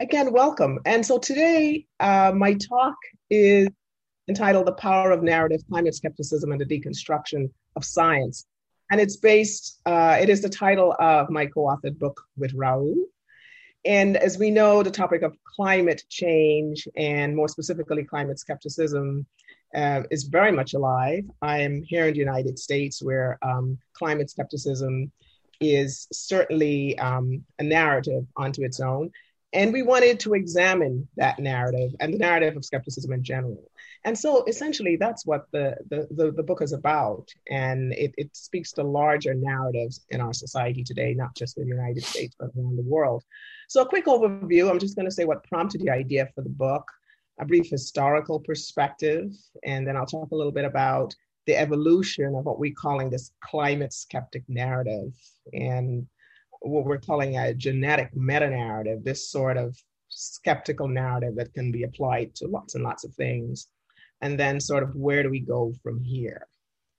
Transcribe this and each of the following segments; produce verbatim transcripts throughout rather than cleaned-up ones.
Again, welcome. And so today, uh, my talk is entitled The Power of Narrative, Climate Skepticism, and the Deconstruction of Science. And it's based, uh, it is the title of my co-authored book with Raul. And as we know, the topic of climate change, and more specifically, climate skepticism, uh, is very much alive. I am here in the United States, where um, climate skepticism is certainly um, a narrative unto its own. And we wanted to examine that narrative and the narrative of skepticism in general. And so essentially that's what the, the, the, the book is about. And it, it speaks to larger narratives in our society today, not just in the United States, but around the world. So a quick overview, I'm just gonna say what prompted the idea for the book, a brief historical perspective, and then I'll talk a little bit about the evolution of what we're calling this climate skeptic narrative, and what we're calling a genetic meta-narrative, this sort of skeptical narrative that can be applied to lots and lots of things. And then sort of where do we go from here?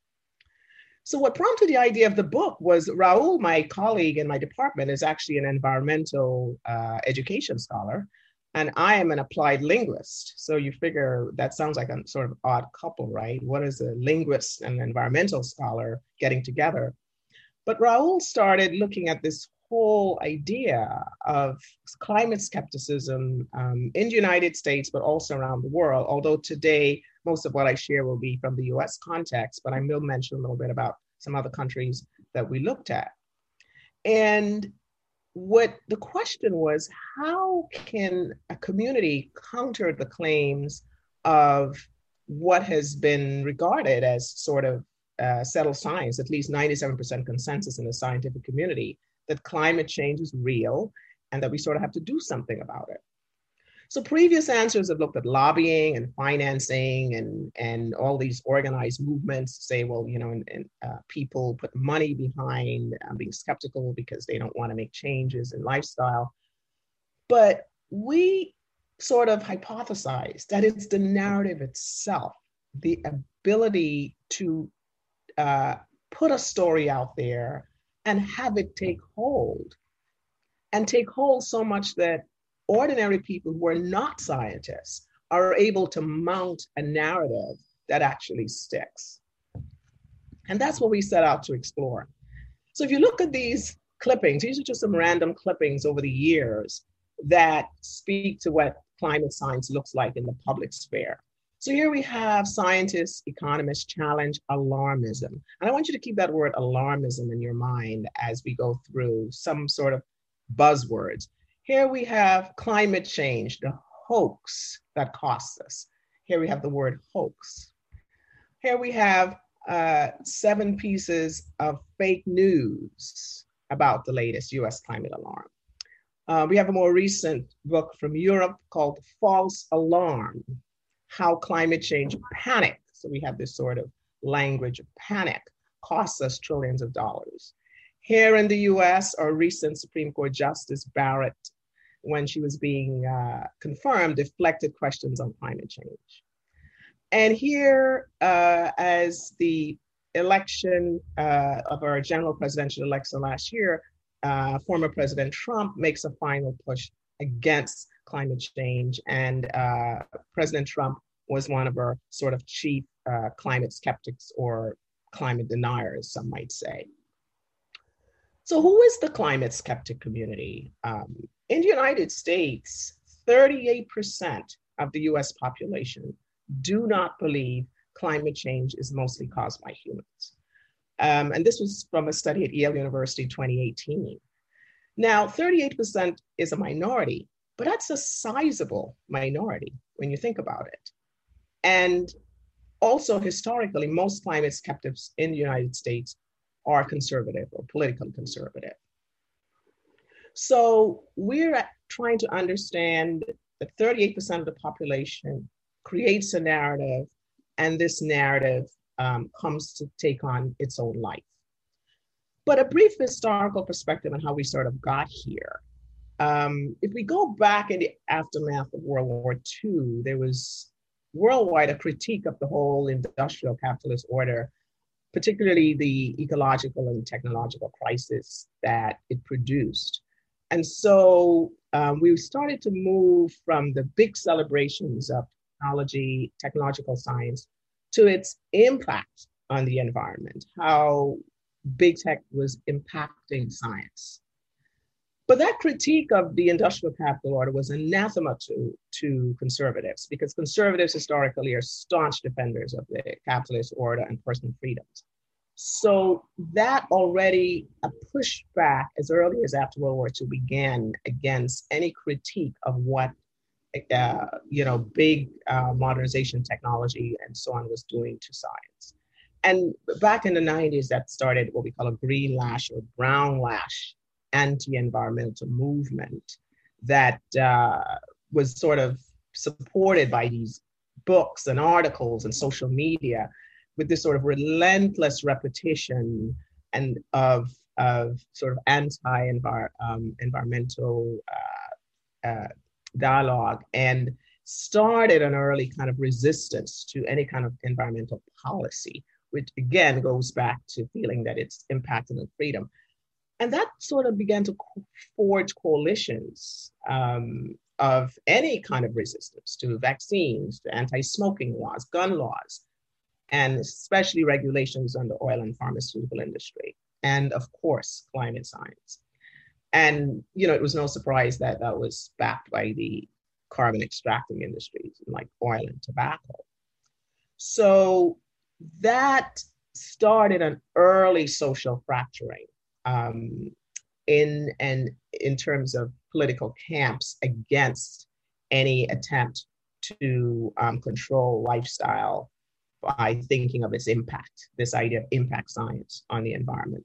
So what prompted the idea of the book was Raul, my colleague in my department, is actually an environmental uh, education scholar, and I am an applied linguist. So you figure that sounds like a sort of odd couple, right? What is a linguist and an environmental scholar getting together? But Raul started looking at this whole idea of climate skepticism um, in the United States, but also around the world. Although today, most of what I share will be from the U S context, but I will mention a little bit about some other countries that we looked at. And what the question was, how can a community counter the claims of what has been regarded as sort of Uh, settled science, at least ninety-seven percent consensus in the scientific community, that climate change is real and that we sort of have to do something about it. So previous answers have looked at lobbying and financing and, and all these organized movements to say, well, you know, and, and uh, people put money behind uh, being skeptical because they don't want to make changes in lifestyle. But we sort of hypothesize that it's the narrative itself, the ability to Uh, put a story out there and have it take hold, and take hold so much that ordinary people who are not scientists are able to mount a narrative that actually sticks. And that's what we set out to explore. So if you look at these clippings, these are just some random clippings over the years that speak to what climate science looks like in the public sphere. So here we have scientists, economists challenge alarmism. And I want you to keep that word alarmism in your mind as we go through some sort of buzzwords. Here we have climate change, the hoax that costs us. Here we have the word hoax. Here we have uh, seven pieces of fake news about the latest U S climate alarm. Uh, we have a more recent book from Europe called False Alarm: How Climate Change Panic, so we have this sort of language of panic, costs us trillions of dollars. Here in the U S, our recent Supreme Court Justice Barrett, when she was being uh, confirmed, deflected questions on climate change. And here, uh, as the election uh, of our general presidential election last year, uh, former President Trump makes a final push against climate change. And uh, President Trump was one of our sort of chief uh, climate skeptics, or climate deniers, some might say. So who is the climate skeptic community? Um, in the United States, thirty-eight percent of the U S population do not believe climate change is mostly caused by humans. Um, and this was from a study at Yale University, twenty eighteen. Now, thirty-eight percent is a minority, but that's a sizable minority when you think about it. And also historically, most climate skeptics in the United States are conservative or politically conservative. So we're trying to understand that thirty-eight percent of the population creates a narrative, and this narrative um, comes to take on its own life. But a brief historical perspective on how we sort of got here. Um, if we go back in the aftermath of World War Two, there was worldwide a critique of the whole industrial capitalist order, particularly the ecological and technological crisis that it produced. And so um, we started to move from the big celebrations of technology, technological science, to its impact on the environment, how big tech was impacting science. But that critique of the industrial capital order was anathema to, to conservatives, because conservatives historically are staunch defenders of the capitalist order and personal freedoms. So that already a pushback as early as after World War Two began against any critique of what uh, you know big uh, modernization technology and so on was doing to science. And back in the nineties, that started what we call a green lash or brown lash anti-environmental movement that uh, was sort of supported by these books and articles and social media, with this sort of relentless repetition and of, of sort of anti-environmental uh, uh, dialogue, and started an early kind of resistance to any kind of environmental policy, which again goes back to feeling that it's impacting on freedom. And that sort of began to forge coalitions um, of any kind of resistance to vaccines, to anti-smoking laws, gun laws, and especially regulations on the oil and pharmaceutical industry, and of course, climate science. And, you know, it was no surprise that that was backed by the carbon extracting industries like oil and tobacco. So that started an early social fracturing um, in, and in terms of political camps against any attempt to um, control lifestyle by thinking of its impact, this idea of impact science on the environment.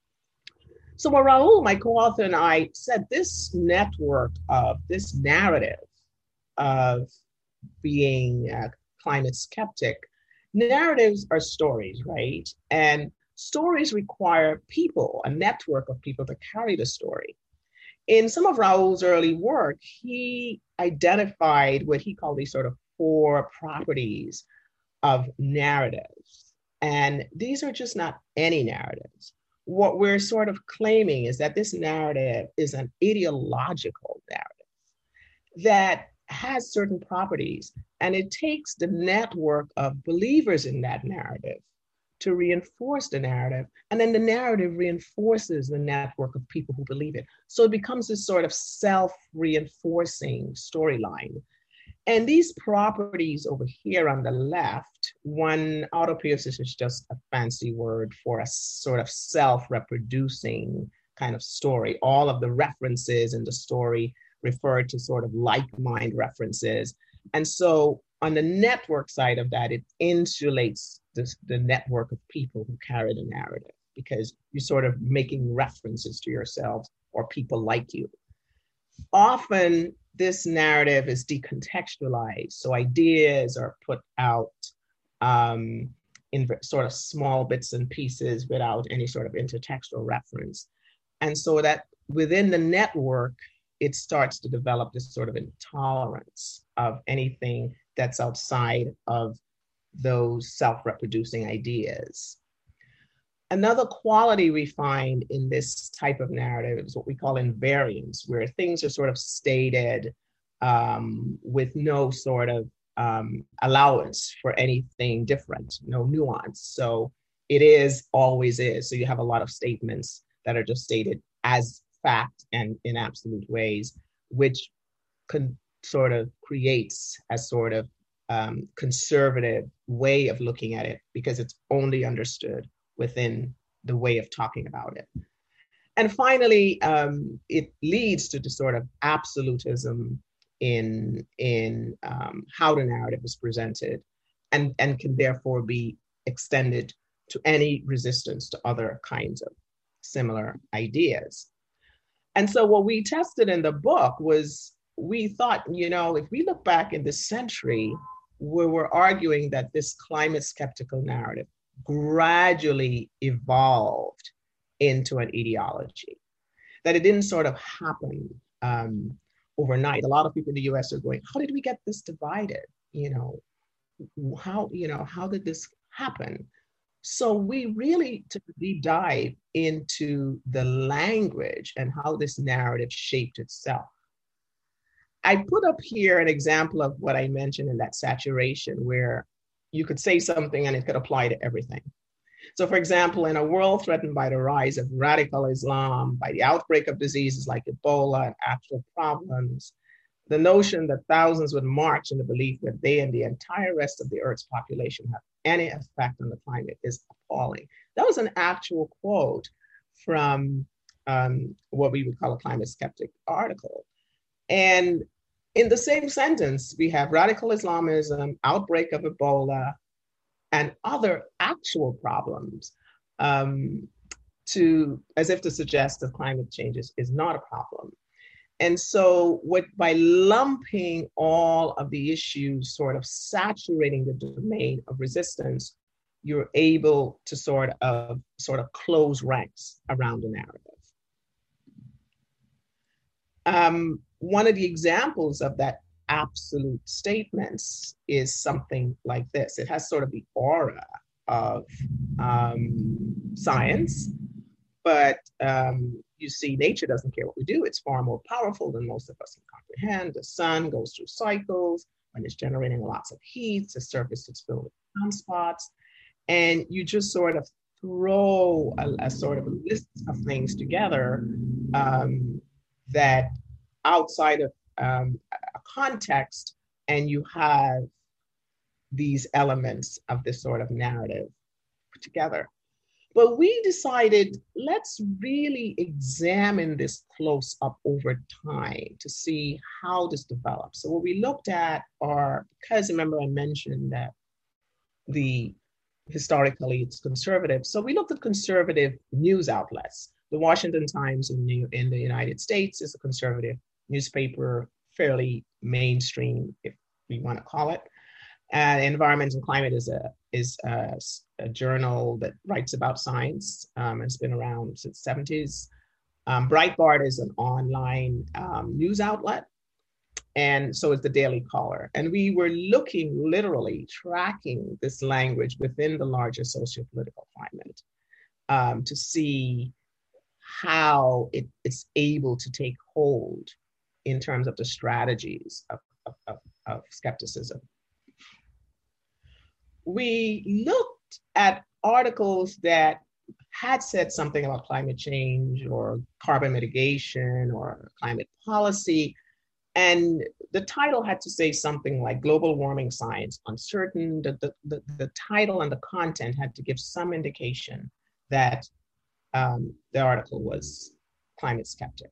So what Raul, my co-author, and I said, this network of this narrative of being a climate skeptic, narratives are stories, right? And stories require people, a network of people to carry the story. In some of Raul's early work, he identified what he called these sort of four properties of narratives. And these are just not any narratives. What we're sort of claiming is that this narrative is an ideological narrative that has certain properties, and it takes the network of believers in that narrative to reinforce the narrative, and then the narrative reinforces the network of people who believe it. So it becomes this sort of self-reinforcing storyline. And these properties over here on the left, one, autopoiesis is just a fancy word for a sort of self-reproducing kind of story. All of the references in the story refer to sort of like-mind references. And so on the network side of that, it insulates this, the network of people who carry the narrative, because you're sort of making references to yourselves or people like you. Often, this narrative is decontextualized. So ideas are put out um, in sort of small bits and pieces without any sort of intertextual reference. And so that within the network, it starts to develop this sort of intolerance of anything that's outside of those self-reproducing ideas. Another quality we find in this type of narrative is what we call invariance, where things are sort of stated um, with no sort of um, allowance for anything different, no nuance. So it is, always is. So you have a lot of statements that are just stated as fact and in absolute ways, which can sort of creates a sort of um, conservative way of looking at it, because it's only understood within the way of talking about it. And finally, um, it leads to the sort of absolutism in, in um, how the narrative is presented, and, and can therefore be extended to any resistance to other kinds of similar ideas. And so what we tested in the book was, we thought, you know, if we look back in this century, where we're arguing that this climate skeptical narrative gradually evolved into an ideology, that it didn't sort of happen um, overnight. A lot of people in the U S are going, how did we get this divided? You know, how, you know, how did this happen? So we really took a deep dive into the language and how this narrative shaped itself. I put up here an example of what I mentioned in that saturation, where you could say something and it could apply to everything. So, for example, in a world threatened by the rise of radical Islam, by the outbreak of diseases like Ebola and actual problems, the notion that thousands would march in the belief that they and the entire rest of the Earth's population have any effect on the climate is appalling. That was an actual quote from um, what we would call a climate skeptic article. And in the same sentence, we have radical Islamism, outbreak of Ebola, and other actual problems, um, to as if to suggest that climate change is, is not a problem. And so what, by lumping all of the issues, sort of saturating the domain of resistance, you're able to sort of sort of close ranks around the narrative. Um, one of the examples of that absolute statements is something like this. It has sort of the aura of um, science, but um, you see, nature doesn't care what we do. It's far more powerful than most of us can comprehend. The sun goes through cycles. When it's generating lots of heat, the surface is filled with sunspots. And you just sort of throw a, a sort of a list of things together um, that outside of um, a context, and you have these elements of this sort of narrative put together. But we decided, let's really examine this close up over time to see how this develops. So what we looked at are, because remember I mentioned that the historically it's conservative. So we looked at conservative news outlets. The Washington Times in, New, in the United States is a conservative newspaper, fairly mainstream, if we want to call it. And Environment and Climate is a is a, a journal that writes about science. Um, it's been around since the seventies. Um, Breitbart is an online um, news outlet, and so is the Daily Caller. And we were looking, literally tracking this language within the larger socio-political climate um, to see how it, it's able to take hold in terms of the strategies of, of, of, of skepticism. We looked at articles that had said something about climate change or carbon mitigation or climate policy, and the title had to say something like global warming science uncertain. The, the, the, the title and the content had to give some indication that um, the article was climate skeptic.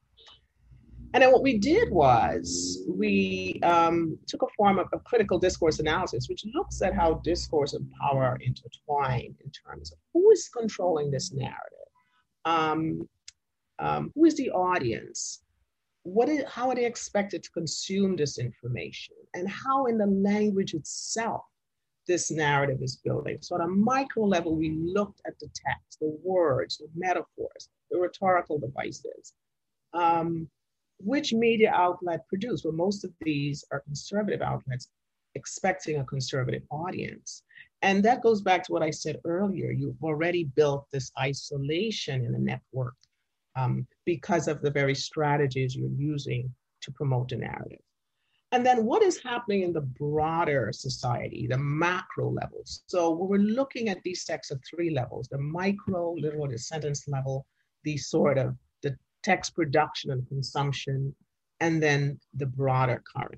And then what we did was we um, took a form of, of critical discourse analysis, which looks at how discourse and power are intertwined in terms of who is controlling this narrative, um, um, who is the audience, what is, how are they expected to consume this information, and how in the language itself this narrative is building. So at a micro level, we looked at the text, the words, the metaphors, the rhetorical devices. Um, Which media outlet produced? Well, most of these are conservative outlets expecting a conservative audience. And that goes back to what I said earlier. You've already built this isolation in a network um, because of the very strategies you're using to promote the narrative. And then what is happening in the broader society, the macro levels? So we're looking at these texts at three levels: the micro, literally the sentence level, the sort of the text production and consumption, and then the broader current.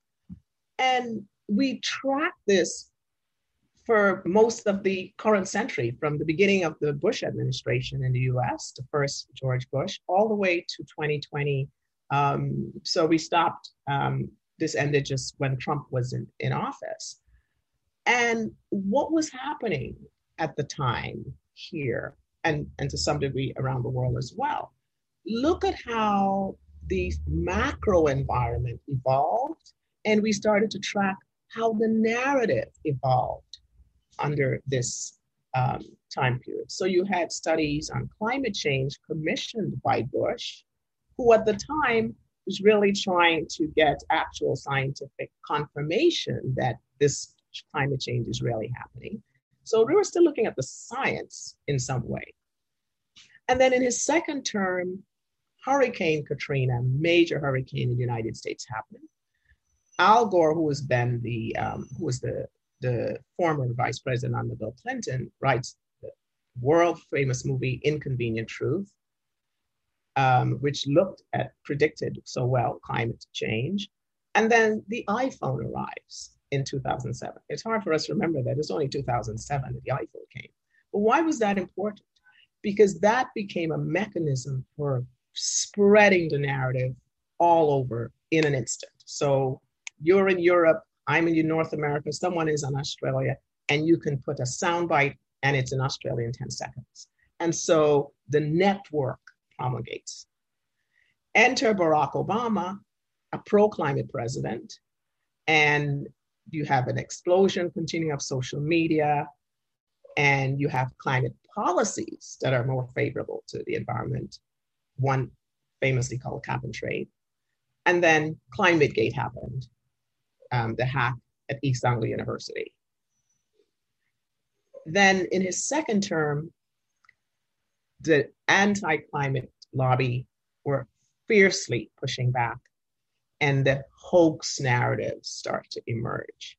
And we track this for most of the current century, from the beginning of the Bush administration in the U S, the first George Bush, all the way to twenty twenty. Um, so we stopped, um, this ended just when Trump was in, in office. And what was happening at the time here, and, and to some degree around the world as well? Look at how the macro environment evolved, and we started to track how the narrative evolved under this um, time period. So you had studies on climate change commissioned by Bush, who at the time was really trying to get actual scientific confirmation that this climate change is really happening. So we were still looking at the science in some way. And then in his second term, Hurricane Katrina, major hurricane in the United States happening. Al Gore, who was then the um, who was the the former vice president under Bill Clinton, writes the world famous movie Inconvenient Truth, um, which looked at predicted so well climate change, and then the iPhone arrives in two thousand seven. It's hard for us to remember that it's only two thousand seven that the iPhone came. But why was that important? Because that became a mechanism for spreading the narrative all over in an instant. So you're in Europe, I'm in North America, someone is in Australia, and you can put a soundbite and it's in Australia in ten seconds. And so the network promulgates. Enter Barack Obama, a pro-climate president, and you have an explosion continuing of social media, and you have climate policies that are more favorable to the environment, one famously called cap and trade. And then ClimateGate happened, um, the hack at East Anglia University. Then in his second term, the anti-climate lobby were fiercely pushing back, and the hoax narratives start to emerge.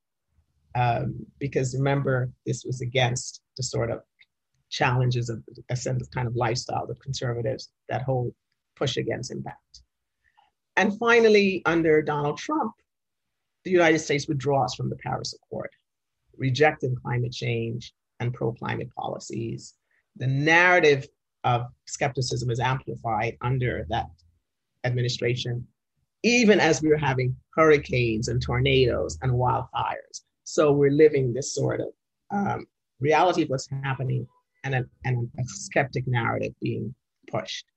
Um, because remember, this was against the sort of challenges of a sense of kind of lifestyle of conservatives, that whole push against impact. And finally, under Donald Trump, the United States withdraws from the Paris Accord, rejecting climate change and pro-climate policies. The narrative of skepticism is amplified under that administration, even as we were having hurricanes and tornadoes and wildfires. So we're living this sort of um, reality of what's happening and a, and a skeptic narrative being pushed.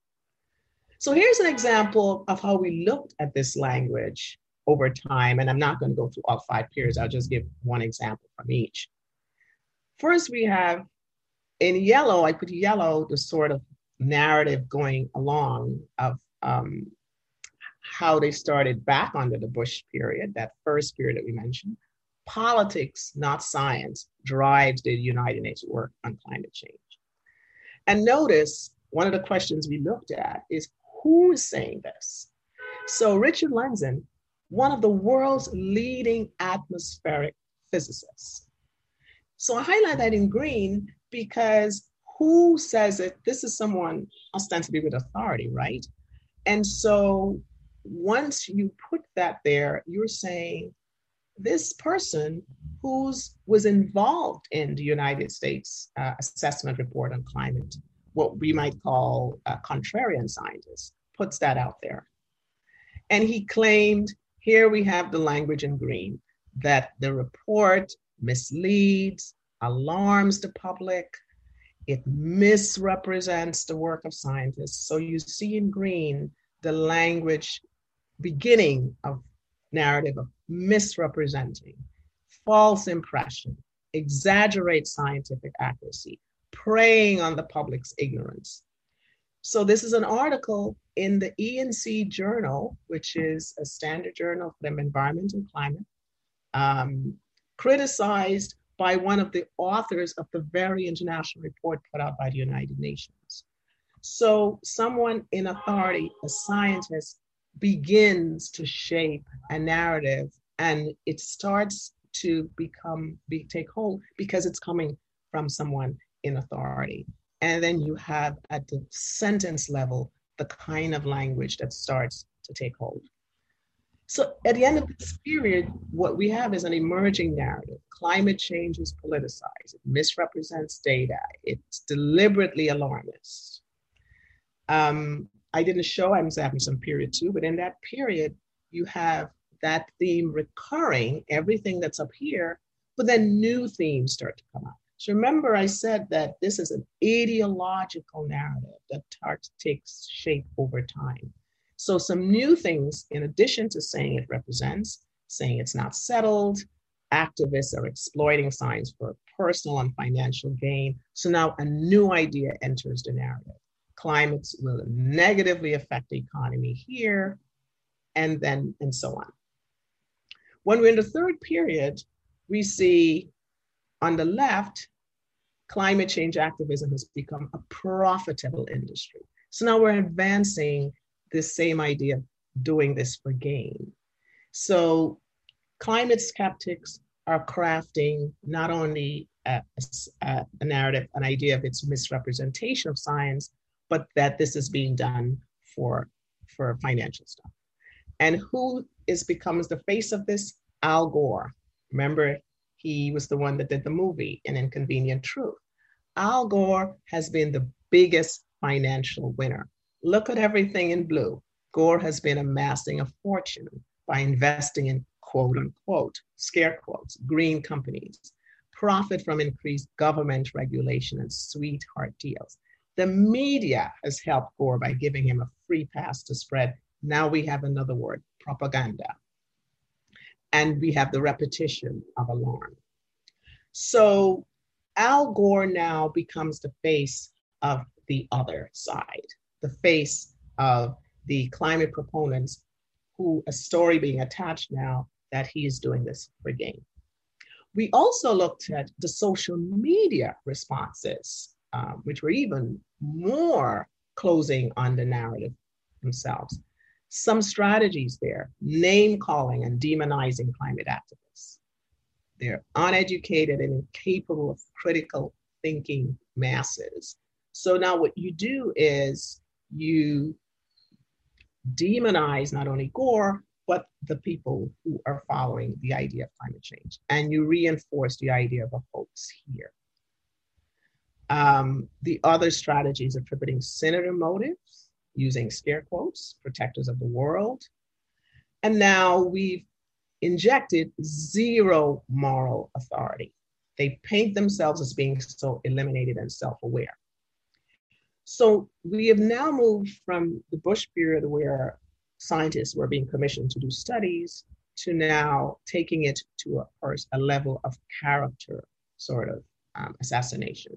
So here's an example of how we looked at this language over time. And I'm not going to go through all five periods. I'll just give one example from each. First, we have in yellow, I put yellow, the sort of narrative going along of um, how they started back under the Bush period, that first period that we mentioned. Politics, not science, drives the United Nations work on climate change. And notice one of the questions we looked at is who is saying this? So Richard Lenzon, one of the world's leading atmospheric physicists. So I highlight that in green because who says it? This is someone ostensibly with authority, right? And so once you put that there, you're saying this person who's was involved in the United States uh, assessment report on climate, what we might call a contrarian scientist, puts that out there. And he claimed, here we have the language in green, that the report misleads, alarms the public, it misrepresents the work of scientists. So you see in green the language beginning of narrative of misrepresenting, false impression, exaggerate scientific accuracy, preying on the public's ignorance. So this is an article in the E and C Journal, which is a standard journal for the environment and climate, um, criticized by one of the authors of the very international report put out by the United Nations. So someone in authority, a scientist, begins to shape a narrative, and it starts to become, be, take hold because it's coming from someone in authority. And then you have at the sentence level, the kind of language that starts to take hold. So at the end of this period, what we have is an emerging narrative. Climate change is politicized, it misrepresents data, it's deliberately alarmist. Um, I didn't show, I'm having some period two, but in that period, you have that theme recurring, everything that's up here, but then new themes start to come out. So remember I said that this is an ideological narrative that starts, takes shape over time. So some new things, in addition to saying it represents, saying it's not settled, activists are exploiting science for personal and financial gain. So now a new idea enters the narrative. Climates will negatively affect the economy here, and then, and so on. When we're in the third period, we see on the left, climate change activism has become a profitable industry. So now we're advancing this same idea of doing this for gain. So climate skeptics are crafting not only a, a, a narrative, an idea of its misrepresentation of science, but that this is being done for, for financial stuff. And who is becomes the face of this? Al Gore. Remember, he was the one that did the movie, An Inconvenient Truth. Al Gore has been the biggest financial winner. Look at everything in blue. Gore has been amassing a fortune by investing in quote unquote, scare quotes, green companies, profit from increased government regulation and sweetheart deals. The media has helped Gore by giving him a free pass to spread. Now we have another word, propaganda. And we have the repetition of alarm. So Al Gore now becomes the face of the other side, the face of the climate proponents, who a story being attached now that he is doing this for gain. We also looked at the social media responses, um, which were even more closing on the narrative themselves. Some strategies there, name calling and demonizing climate activists. They're uneducated and incapable of critical thinking masses. So now what you do is you demonize not only Gore, but the people who are following the idea of climate change. And you reinforce the idea of a hoax here. Um, the other strategies attributing sinister motives, using scare quotes, protectors of the world. And now we've injected zero moral authority. They paint themselves as being so eliminated and self-aware. So we have now moved from the Bush period where scientists were being commissioned to do studies to now taking it to a, a level of character sort of um, assassination.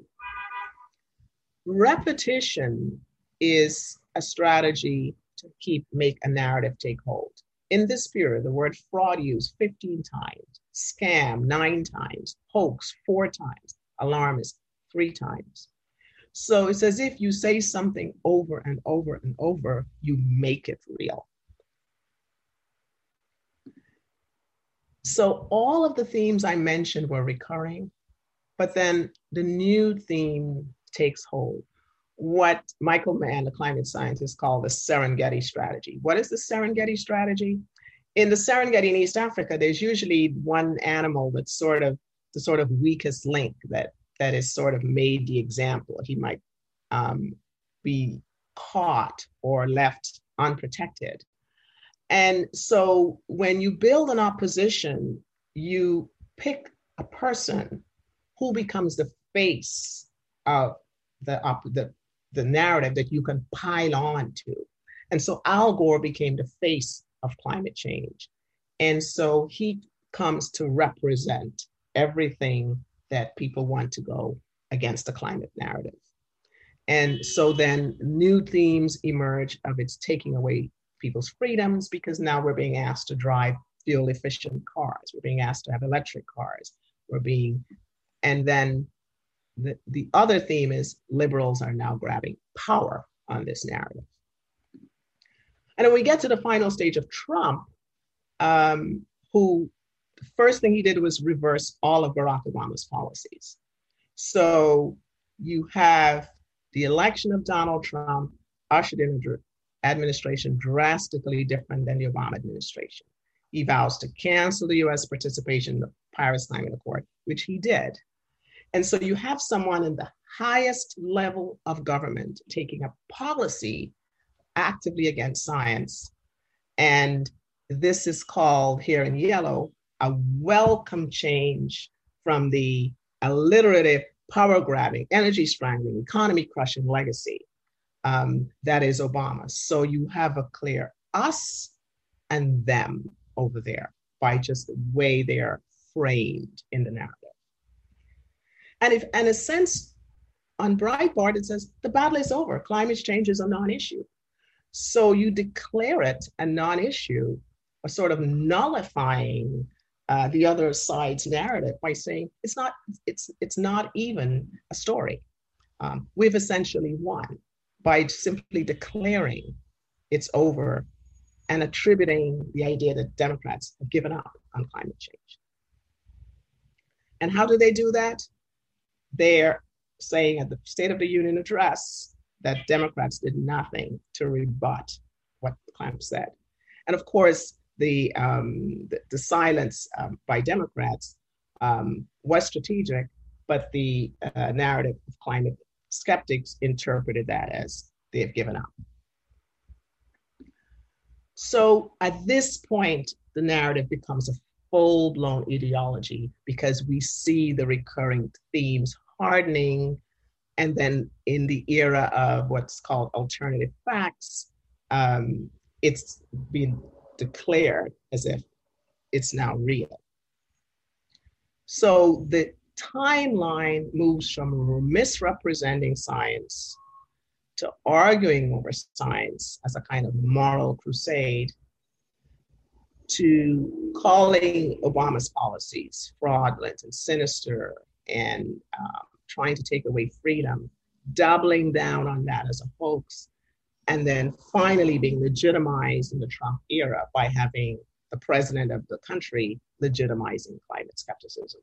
Repetition is a strategy to keep, make a narrative take hold. In this period, the word fraud used fifteen times, scam nine times, hoax four times, alarmist three times. So it's as if you say something over and over and over, you make it real. So all of the themes I mentioned were recurring, but then the new theme takes hold. What Michael Mann, the climate scientist, called the Serengeti strategy. What is the Serengeti strategy? In the Serengeti in East Africa, there's usually one animal that's sort of the sort of weakest link that, that is sort of made the example. He might um, be caught or left unprotected. And so when you build an opposition, you pick a person who becomes the face of the, uh, the, the narrative that you can pile on to. And so Al Gore became the face of climate change. And so he comes to represent everything that people want to go against the climate narrative. And so then new themes emerge of its taking away people's freedoms, because now we're being asked to drive fuel efficient cars. We're being asked to have electric cars. We're being, and then the, the other theme is liberals are now grabbing power on this narrative. And then we get to the final stage of Trump, um, who the first thing he did was reverse all of Barack Obama's policies. So you have the election of Donald Trump ushered in an administration drastically different than the Obama administration. He vows to cancel the U S participation in the Paris Climate Accord, which he did. And so you have someone in the highest level of government taking a policy actively against science. And this is called here in yellow, a welcome change from the alliterative, power grabbing, energy strangling, economy crushing legacy um, that is Obama. So you have a clear us and them over there by just the way they're framed in the narrative. And if, in a sense, on Breitbart, it says the battle is over. Climate change is a non-issue. So you declare it a non-issue, a sort of nullifying uh, the other side's narrative by saying it's not, it's, it's not even a story. Um, we've essentially won by simply declaring it's over, and attributing the idea that Democrats have given up on climate change. And how do they do that? They're saying at the State of the Union address that Democrats did nothing to rebut what climate said. And of course, the, um, the, the silence um, by Democrats um, was strategic, but the uh, narrative of climate skeptics interpreted that as they have given up. So at this point, the narrative becomes a full-blown ideology because we see the recurring themes hardening. And then in the era of what's called alternative facts, um, it's been declared as if it's now real. So the timeline moves from misrepresenting science to arguing over science as a kind of moral crusade, to calling Obama's policies fraudulent and sinister and um, trying to take away freedom, doubling down on that as a hoax, and then finally being legitimized in the Trump era by having the president of the country legitimizing climate skepticism.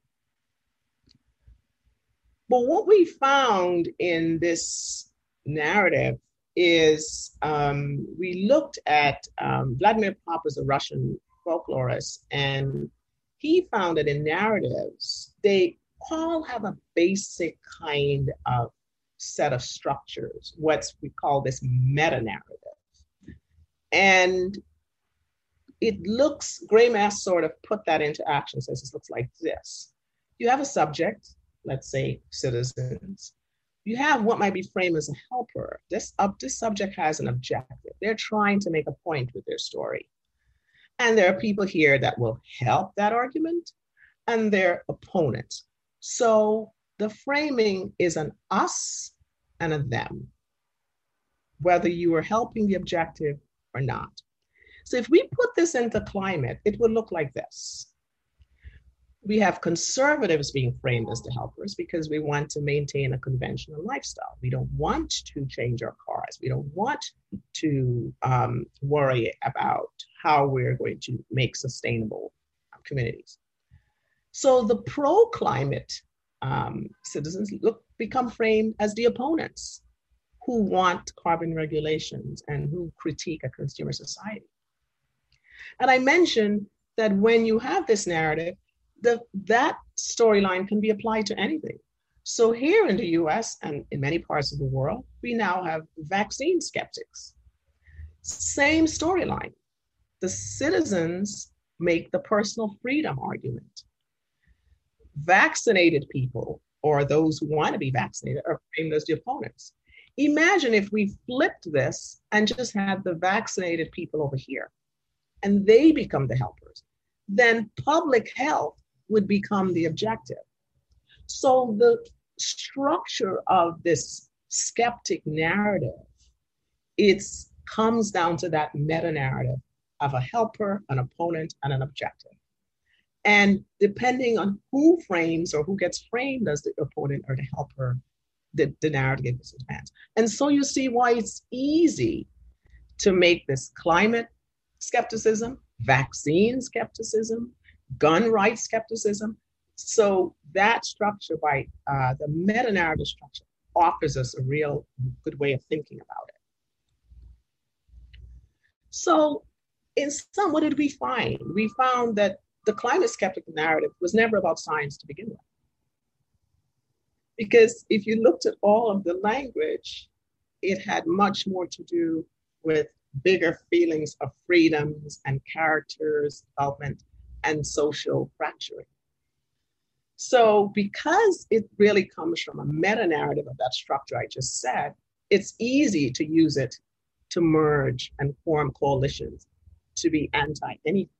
But what we found in this narrative is um, we looked at um, Vladimir Popov, a Russian folklorist, and he found that in narratives, they all have a basic kind of set of structures, what we call this meta-narrative. And it looks, Gray Mass sort of put that into action, says it looks like this. You have a subject, let's say citizens. You have what might be framed as a helper. This, uh, this subject has an objective. They're trying to make a point with their story. And there are people here that will help that argument and their opponents. So the framing is an us and a them, whether you are helping the objective or not. So if we put this into climate, it would look like this. We have conservatives being framed as the helpers because we want to maintain a conventional lifestyle. We don't want to change our cars. We don't want to um, worry about how we're going to make sustainable communities. So the pro-climate um, citizens look, become framed as the opponents who want carbon regulations and who critique a consumer society. And I mentioned that when you have this narrative, the, that storyline can be applied to anything. So here in the U S and in many parts of the world, we now have vaccine skeptics. Same storyline. The citizens make the personal freedom argument. Vaccinated people, or those who want to be vaccinated, are framed as the opponents. Imagine if we flipped this and just had the vaccinated people over here, and they become the helpers. Then public health would become the objective. So the structure of this skeptic narrative, it comes down to that meta-narrative of a helper, an opponent, and an objective. And depending on who frames or who gets framed as the opponent or the helper, the, the narrative is advanced. And so you see why it's easy to make this climate skepticism, vaccine skepticism, gun rights skepticism. So that structure by uh, the meta-narrative structure offers us a real good way of thinking about it. So in sum, what did we find? We found that the climate skeptic narrative was never about science to begin with. Because if you looked at all of the language, it had much more to do with bigger feelings of freedoms and characters, development, and social fracturing. So because it really comes from a meta-narrative of that structure I just said, it's easy to use it to merge and form coalitions to be anti-anything.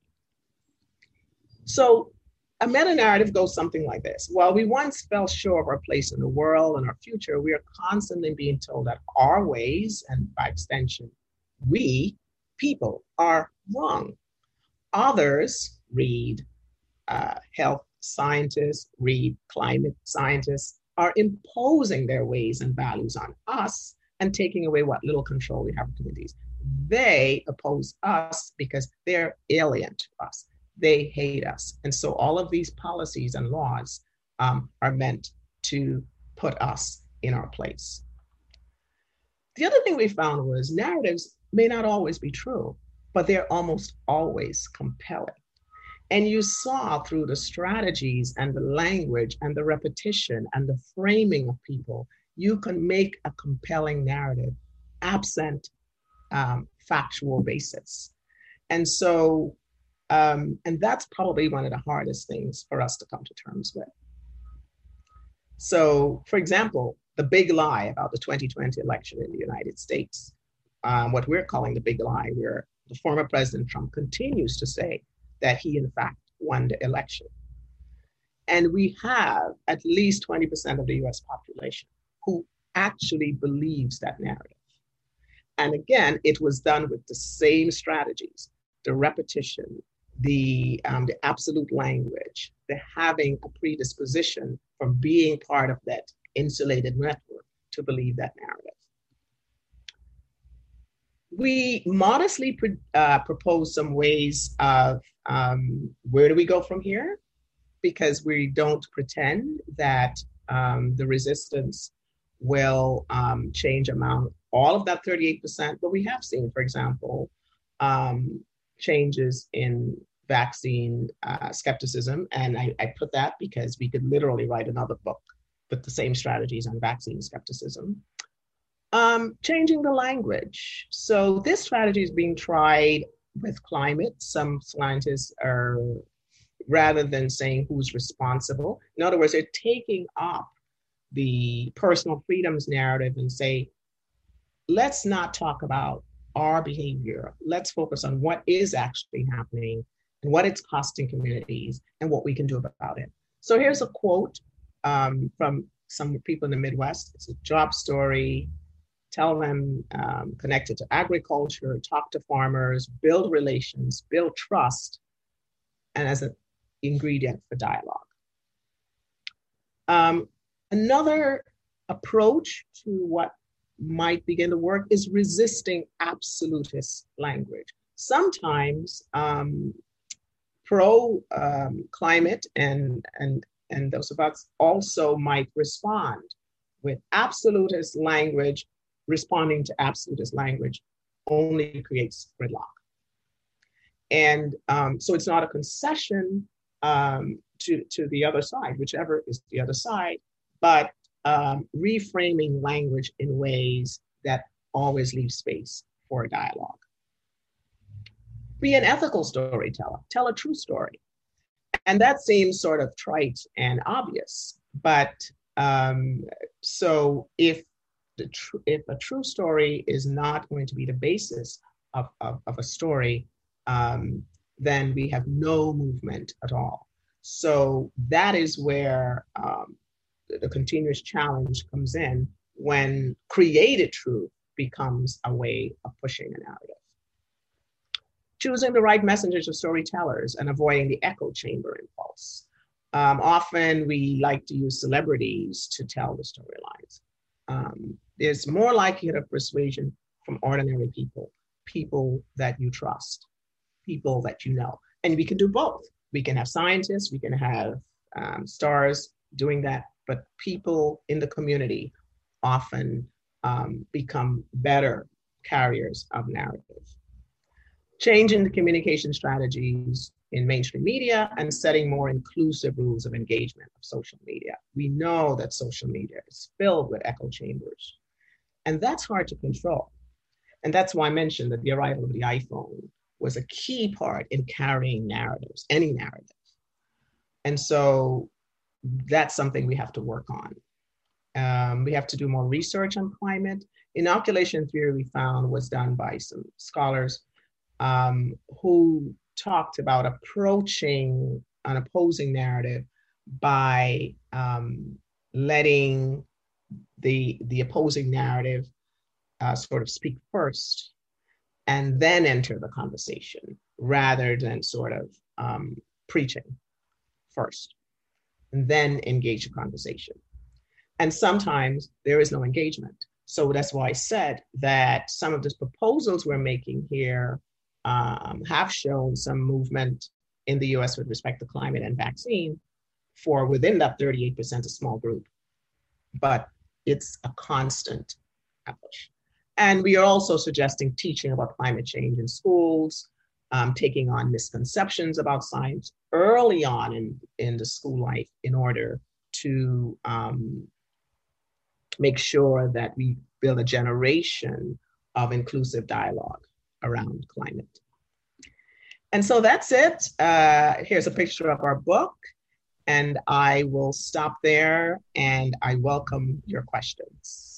So a meta-narrative goes something like this. While we once fell sure of our place in the world and our future, we are constantly being told that our ways, and by extension, we, people, are wrong. Others, read uh, health scientists, read climate scientists, are imposing their ways and values on us and taking away what little control we have in communities. they oppose us because they're alien to us. They hate us. And so all of these policies and laws um, are meant to put us in our place. The other thing we found was narratives may not always be true, but they're almost always compelling. And you saw through the strategies and the language and the repetition and the framing of people, you can make a compelling narrative absent um, factual basis. And so, um, and that's probably one of the hardest things for us to come to terms with. So, for example, the big lie about the twenty twenty election in the United States, um, what we're calling the big lie, where the former President Trump continues to say that he, in fact, won the election. And we have at least twenty percent of the U S population who actually believes that narrative. And again, it was done with the same strategies, the repetition, the, um, the absolute language, the having a predisposition from being part of that insulated network to believe that narrative. We modestly pre- uh, propose some ways of um, where do we go from here? Because we don't pretend that um, the resistance will um, change amount all of that thirty-eight percent, but we have seen, for example, um, changes in vaccine uh, skepticism. And I, I put that because we could literally write another book with the same strategies on vaccine skepticism. Um, changing the language. So this strategy is being tried with climate. Some scientists are, rather than saying who's responsible, in other words, they're taking up the personal freedoms narrative and say, let's not talk about our behavior. Let's focus on what is actually happening and what it's costing communities and what we can do about it. So here's a quote um, from some people in the Midwest. It's a job story. Tell them um, connected to agriculture, talk to farmers, build relations, build trust, and as an ingredient for dialogue. Um, another approach to what might begin to work is resisting absolutist language. Sometimes um, pro um, climate and, and, and those of us also might respond with absolutist language. Responding to absolutist language only creates gridlock. And um, so it's not a concession um, to, to the other side, whichever is the other side, but um, reframing language in ways that always leave space for a dialogue. Be an ethical storyteller, tell a true story. And that seems sort of trite and obvious, but um, so if the tr- if a true story is not going to be the basis of, of, of a story, um, then we have no movement at all. So that is where um, the continuous challenge comes in when created truth becomes a way of pushing a narrative. Choosing the right messengers of storytellers and avoiding the echo chamber impulse. Um, often we like to use celebrities to tell the storylines. Um, there's more likelihood of persuasion from ordinary people, people that you trust, people that you know. And we can do both. We can have scientists, we can have um, stars doing that, but people in the community often um, become better carriers of narrative. Changing the communication strategies in mainstream media and setting more inclusive rules of engagement of social media. We know that social media is filled with echo chambers, and that's hard to control. And that's why I mentioned that the arrival of the iPhone was a key part in carrying narratives, any narrative. And so that's something we have to work on. Um, we have to do more research on climate. Inoculation theory, we found, was done by some scholars um, who talked about approaching an opposing narrative by um, letting the, the opposing narrative uh, sort of speak first and then enter the conversation rather than sort of um, preaching first and then engage the conversation. And sometimes there is no engagement. So that's why I said that some of the proposals we're making here um, have shown some movement in the U S with respect to climate and vaccine for within that thirty-eight percent, a small group. But it's a constant push. And we are also suggesting teaching about climate change in schools, um, taking on misconceptions about science early on in, in the school life in order to um, make sure that we build a generation of inclusive dialogue around climate. And so that's it. Uh, here's a picture of our book, and I will stop there and I welcome your questions.